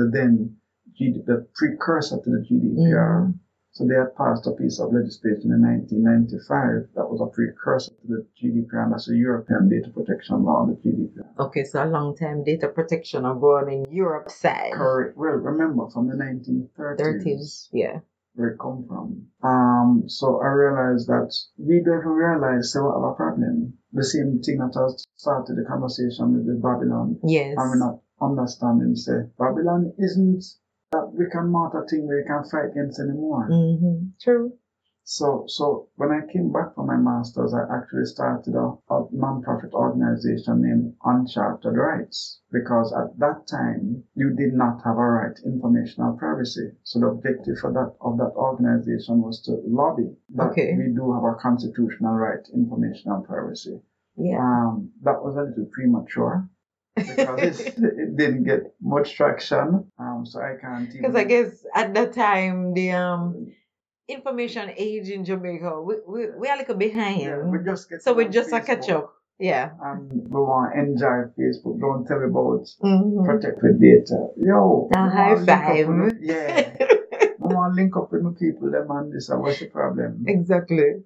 the precursor to the GDPR. So they had passed a piece of legislation in 1995 that was a precursor to the GDPR, and that's the European Data Protection Law, the GDPR. Okay, so a long time data protection are going in Europe side. Correct. Well, remember from the 1930s. Yeah. Where it come from. So I realized that we don't even realize we have a problem. The same thing that has started the conversation with Babylon. Yes. And we're not understanding, say, Babylon isn't that brick and mortar thing where you can fight against anymore. True. So when I came back from my master's, I actually started a non-profit organization named Uncharted Rights, because at that time you did not have a right to informational privacy. So the objective of that organization was to lobby that we do have a constitutional right to informational privacy. Yeah. That was a little premature, because it didn't get much traction. So I can't even. Because I guess at that time the information age in Jamaica, we are like behind. Yeah, we just get so we just a catch up. Yeah. And we want to enjoy Facebook. Don't tell me about protect with data. Yo. High five. Yeah. We want to link up with my people, them and this. What's the problem? Exactly.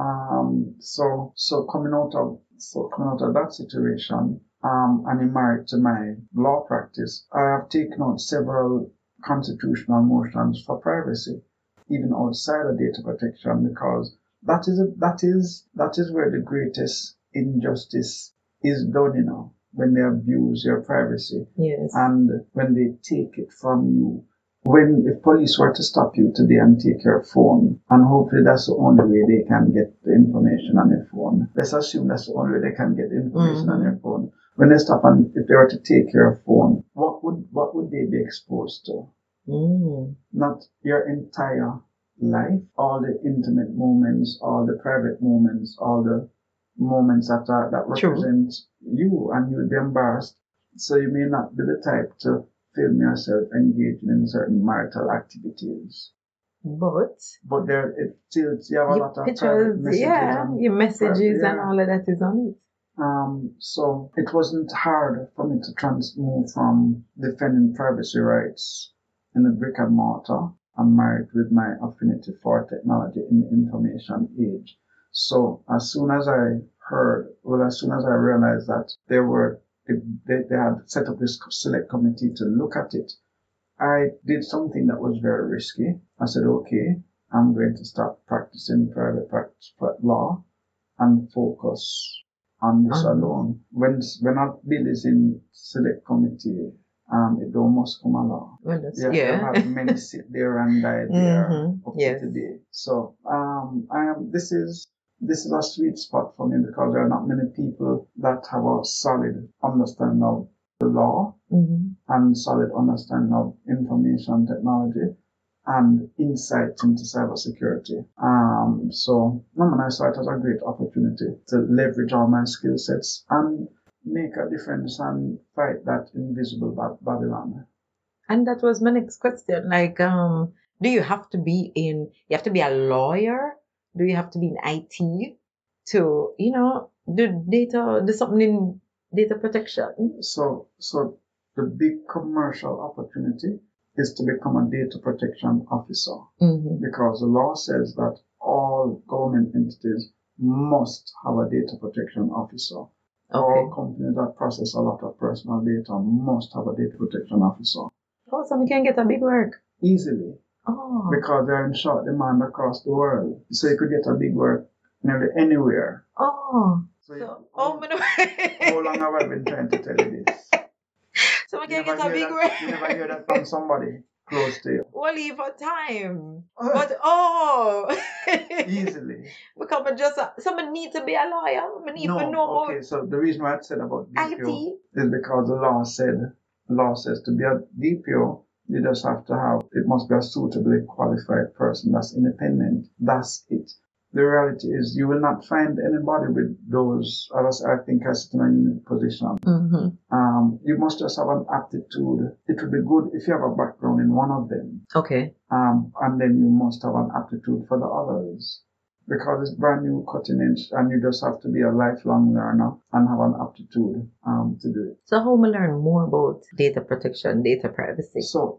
So coming out of that situation, and in married to my law practice, I have taken out several constitutional motions for privacy, even outside of data protection, because that is where the greatest injustice is done, when they abuse your privacy. Yes. And when they take it from you. If police were to stop you today and take your phone, and hopefully that's the only way they can get the information on your phone. Let's assume that's the only way they can get the information on your phone. When they stop and if they were to take your phone, what would they be exposed to? Not your entire life, all the intimate moments, all the private moments, all the moments that represent you, and you would be embarrassed. So you may not be the type to film yourself engaging in certain marital activities. But there it still you have a lot of pictures, messages your messages and all of that is on it. So it wasn't hard for me to move from defending privacy rights in the brick and mortar and married with my affinity for technology in the information age. So as soon as I realized that they had set up this select committee to look at it, I did something that was very risky. I said, okay, I'm going to start practicing private law and focus on this alone. When a bill is in select committee, it almost come along. Well, that's, I've had many sit there and die there up to today. So this is a sweet spot for me because there are not many people that have a solid understanding of the law and solid understanding of information technology and insight into cybersecurity. So I saw it as a great opportunity to leverage all my skill sets and make a difference and fight that invisible Babylon. And that was my next question. Like, do you have to be a lawyer? Do you have to be in IT to, do something in data protection? So the big commercial opportunity is to become a data protection officer because the law says that all government entities must have a data protection officer. All companies that process a lot of personal data must have a data protection officer. Oh, so we can get a big work? Easily. Oh. Because they're in short demand across the world. So you could get a big work nearly anywhere. Oh. How long have I been trying to tell you this? So we can get a big work. You never hear that from somebody close to you. Only for time. But easily. Because someone need to be a lawyer. I need to know. Okay, so the reason why I said about DPO is because the law says to be a DPO, you just have to have, it must be a suitably qualified person that's independent. That's it. The reality is you will not find anybody with those, as I think I sit in a unique position. You must just have an aptitude. It would be good if you have a background in one of them. Okay. And then you must have an aptitude for the others. Because it's brand new, cutting edge, and you just have to be a lifelong learner and have an aptitude to do it. So how we learn more about data protection, data privacy? So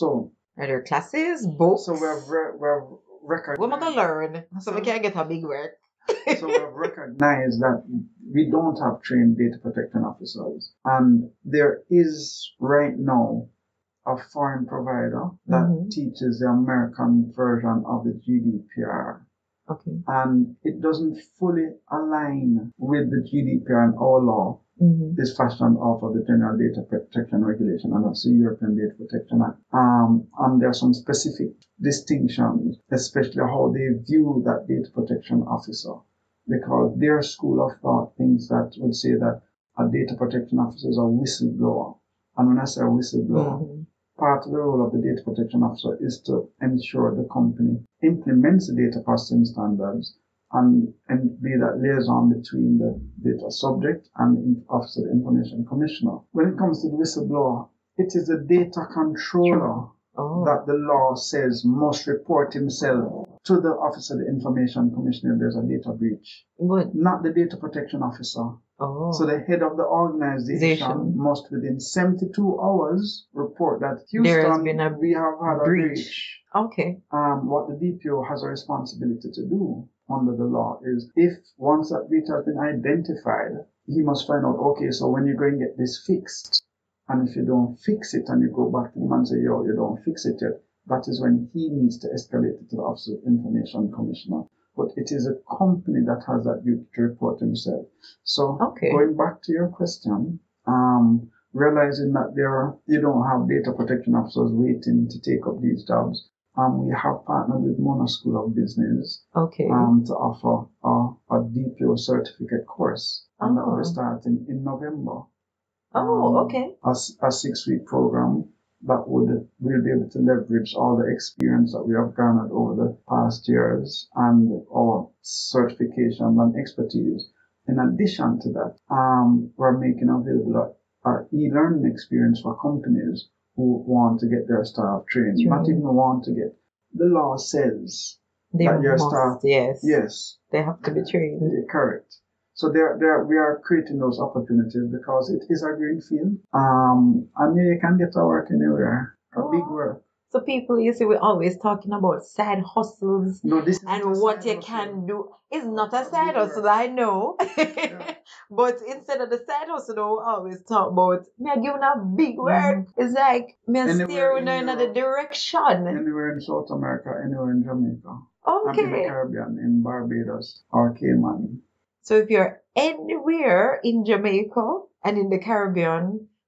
are there classes, books? So we're recognized. What am I gonna learn? So we can't get a big work. So we've recognized that we don't have trained data protection officers, and there is right now a foreign provider that teaches the American version of the GDPR. Okay. And it doesn't fully align with the GDPR and our law. Is fashioned off of the General Data Protection Regulation, and that's the European Data Protection Act. And there are some specific distinctions, especially how they view that data protection officer, because their school of thought thinks that would say that a data protection officer is a whistleblower. And when I say a whistleblower, part of the role of the data protection officer is to ensure the company implements the data processing standards and be that liaison between the data subject and the Office of the Information Commissioner. When it comes to the whistleblower, it is the data controller that the law says must report himself to the Office of the Information Commissioner if there's a data breach. Not the data protection officer. So the head of the organization must within 72 hours report that Houston, we have had a breach. Okay. What the DPO has a responsibility to do under the law is if once that breach has been identified, he must find out, okay, so when you're going to get this fixed, and if you don't fix it and you go back to him and say, yo, you don't fix it yet, that is when he needs to escalate it to the Office of Information Commissioner. But it is a company that has that duty to report himself. So going back to your question, realizing that you don't have data protection officers waiting to take up these jobs, we have partnered with Mona School of Business to offer a DPO certificate course, and that will be starting in November. A 6-week program that we'll be able to leverage all the experience that we have garnered over the past years and our certification and expertise. In addition to that, we're making available an e-learning experience for companies who want to get their staff trained. Not even want to get. The law says that your staff, yes, they have to be trained. Correct. So we are creating those opportunities because it is a green field. And you can get to work anywhere. Big work. So people, you see, we're always talking about side hustles and what you can do. It's not a side hustle, I know. But instead of the side hustle, we always talk about me giving a big work. It's like me steering in another direction. Anywhere in South America, anywhere in Jamaica. Okay. And in the Caribbean, in Barbados or Cayman. So if you're anywhere in Jamaica and in the Caribbean,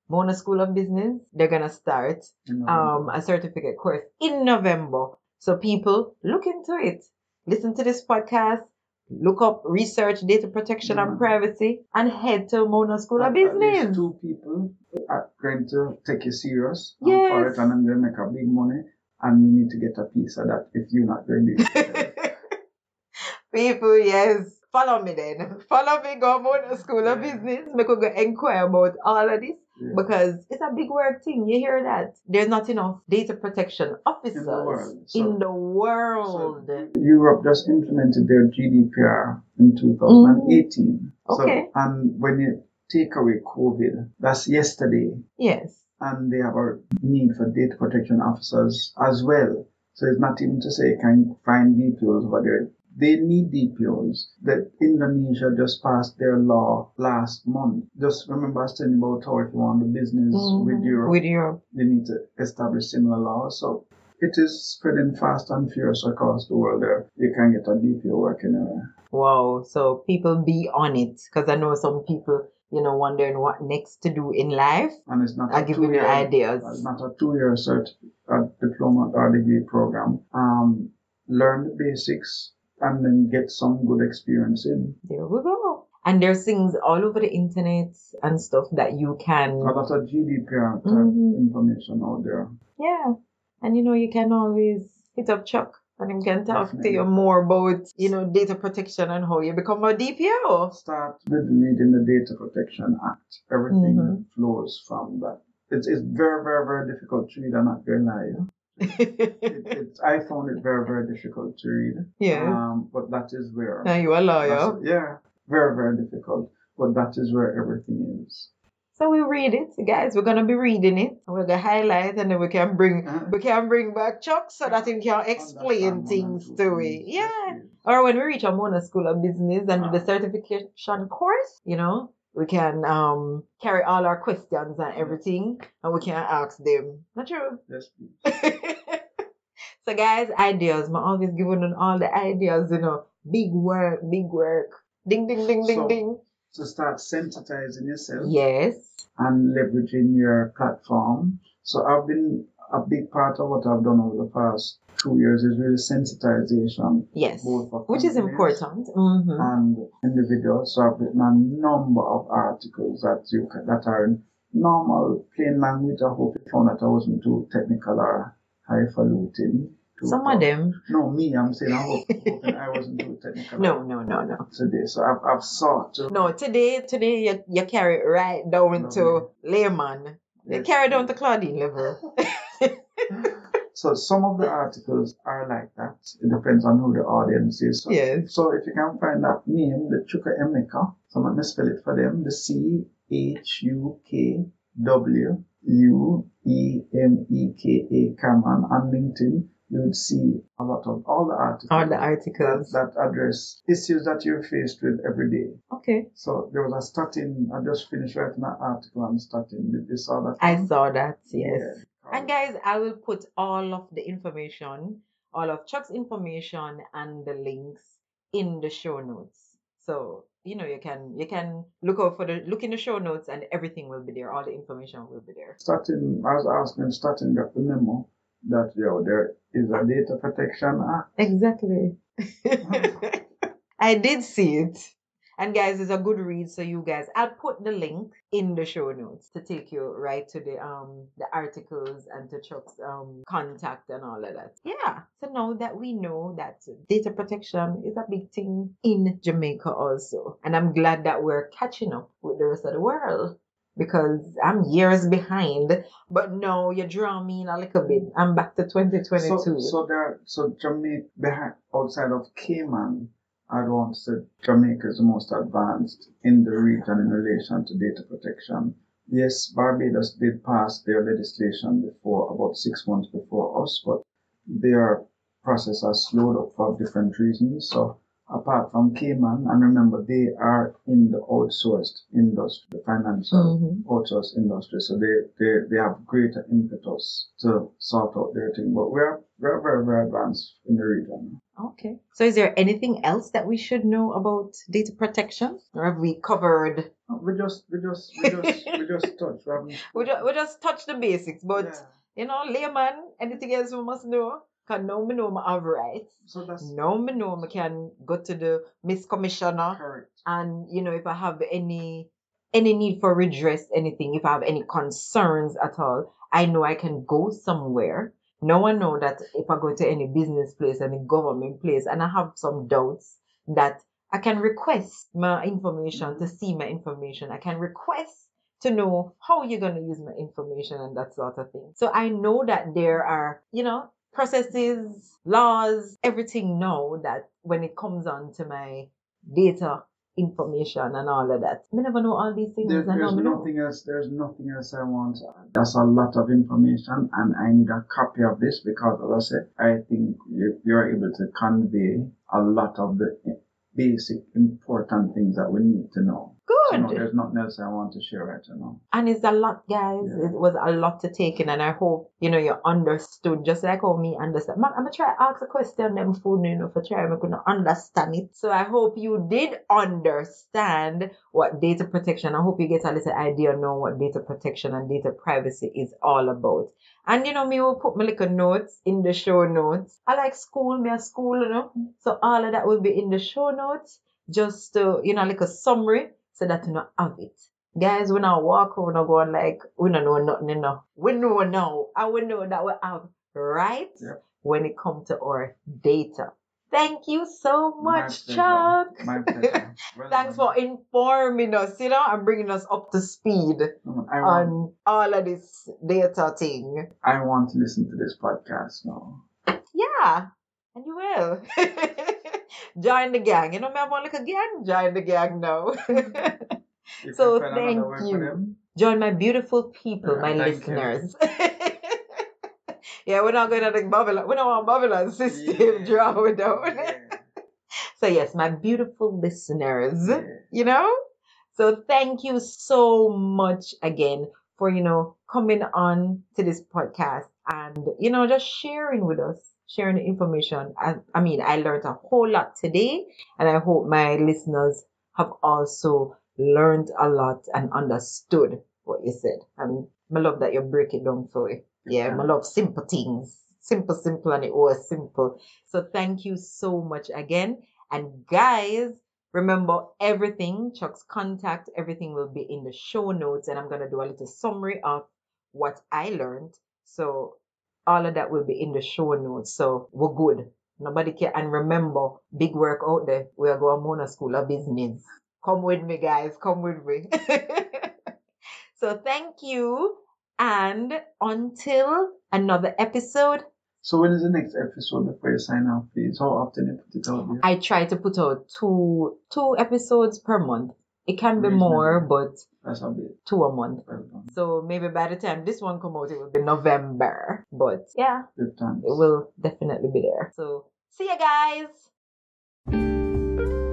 Mona School of Business, they're gonna start a certificate course in November. So people, look into it. Listen to this podcast. Look up research, data protection, and privacy, and head to Mona School of At least Business. 2 people are going to take you serious for it, and then they make a big money, and you need to get a piece of that if you're not doing it. People, yes. Follow me then. Follow me, go Mona School of Business. We could go inquire about all of this. Because it's a big work thing. You hear that? There's not enough data protection officers in the world. So Europe just implemented their GDPR in 2018. Okay. So, and when you take away COVID, that's yesterday. Yes. And they have a need for data protection officers as well. So it's not even to say you can find DPOs over there. They need DPOs. That Indonesia just passed their law last month. Just remember I was telling you about how if you want to do business with Europe, they need to establish similar laws. So it is spreading fast and furious across the world there. You can get a DPO working anywhere. Wow. So people be on it. Because I know some people, wondering what next to do in life. And it's not I give you ideas. It's not a 2-year diploma or degree program. Learn the basics and then get some good experience in. There we go. And there's things all over the internet and stuff that you can... A lot of GDPR type information out there. Yeah. And you can always hit up Chuck and he can talk to you more about, data protection and how you become a DPO. Start with reading the Data Protection Act. Everything flows from that. It's very, very, very difficult to read. I'm not going to lie. I found it very, very difficult to read. Yeah. But that is where... Are you a lawyer? Yeah. Very, very difficult. But that is where everything is. So we read it, guys. We're gonna be reading it. We're gonna highlight, and then we can bring back Chuck so that he can explain things to it. Yeah. Or when we reach a Mona School of Business and do the certification course, we can carry all our questions and everything, and we can ask them. Not true? Yes, please. So guys, ideas. I'm always giving them all the ideas. Big work. Ding, ding, ding, ding, ding. To start sensitizing yourself. Yes. And leveraging your platform. So I've been a big part of what I've done over the past 2 years is really sensitization. Yes. Both for which is important. And individuals. So I've written a number of articles that are in normal, plain language. I hope you found that I wasn't too technical or highfalutin. Some of them. No, me, I'm saying I hope I wasn't too technical. No. Today, so I've sought to... No, today you carry it right down to layman. You carry it down to Claudine level. So some of the articles are like that. It depends on who the audience is. So, yes. So if you can find that name, the Chuka Emeka, so let me spell it for them, the CHUKWUEMEKA Cameron on LinkedIn. You would see a lot of all the articles that address issues that you're faced with every day. Okay. So there was a statin. I just finished writing an article on statin. Did you saw that? I saw that. Yes. Yeah. And guys, I will put all of the information, all of Chuck's information, and the links in the show notes. So you can look in the show notes, and everything will be there. All the information will be there. Statin. I was asking statin got the memo that there is a data protection act. Exactly. I did see it. And guys, it's a good read. So you guys, I'll put the link in the show notes to take you right to the articles and to Chuck's contact and all of that. Yeah. So now that we know that data protection is a big thing in Jamaica also. And I'm glad that we're catching up with the rest of the world. Because I'm years behind, but no, you draw me in a little bit. I'm back to 2022. So Jamaica behind outside of Cayman, I don't want to say Jamaica is the most advanced in the region in relation to data protection. Yes, Barbados did pass their legislation before, about 6 months before us, but their process has slowed up for different reasons. So apart from Cayman, and remember they are in the outsourced industry, the financial outsourced industry, so they have greater impetus to sort out their thing. But we're very, very advanced in the region. Okay. So is there anything else that we should know about data protection? Or have we covered? We just touched. We just touched the basics, but you know, layman, anything else we must know? Cause now me know I have rights. So that's now me know I can go to the Miss Commissioner. Correct. And you know, if I have any need for redress, anything, if I have any concerns at all, I know I can go somewhere. Now I know that if I go to any business place, any government place, and I have some doubts, that I can request my information to see my information. I can request to know how you're going to use my information and that sort of thing. So I know that there are, you know, processes, laws, everything now that when it comes on to my data information and all of that. I never know all these things. There's nothing else I want. That's a lot of information, and I need a copy of this because, as I said, I think you're able to convey a lot of the basic important things that we need to know. Good. So no, there's nothing else I want to share right now. And it's a lot, guys. Yeah. It was a lot to take in, and I hope you understood, just like how me understand. Man, I'm gonna try to ask a question them food, for try I couldn't understand it. So I hope you did understand what data protection. I hope you get a little idea now what data protection and data privacy is all about. And me will put my little notes in the show notes. I like school, me a school, so all of that will be in the show notes, just to like a summary, so that you have it. Guys, when I walk around, I go on like, we don't know nothing, we know now, and we know that we have right when it comes to our data. Thank you so much, Chuck. My pleasure. Thanks for informing us, and bringing us up to speed on all of this data thing. I want to listen to this podcast now. Yeah, and you will. Join the gang. Me have one like a gang. Join the gang now. So thank you. Join my beautiful people, my listeners. Yeah, we're not going to think Babylon. We don't want Babylon system draw down. So yes, my beautiful listeners, So thank you so much again for, coming on to this podcast and, just sharing with us, sharing the information. I mean, I learned a whole lot today, and I hope my listeners have also learned a lot and understood what you said. And I love that you break it down for it. Yeah, I love simple things. Simple, and it was simple. So thank you so much again. And guys, remember everything, Chuck's contact, everything will be in the show notes. And I'm going to do a little summary of what I learned. So all of that will be in the show notes. So we're good. Nobody care. And remember, big work out there. We are going to Mona School of Business. Come with me, guys. Come with me. So thank you. And until another episode. So when is the next episode before you sign off, please? How often you put it out there? I try to put out two episodes per month. It can be more, but that's a bit. 2 a month. So maybe by the time this one come out, it will be November. But yeah, it will definitely be there. So see you guys.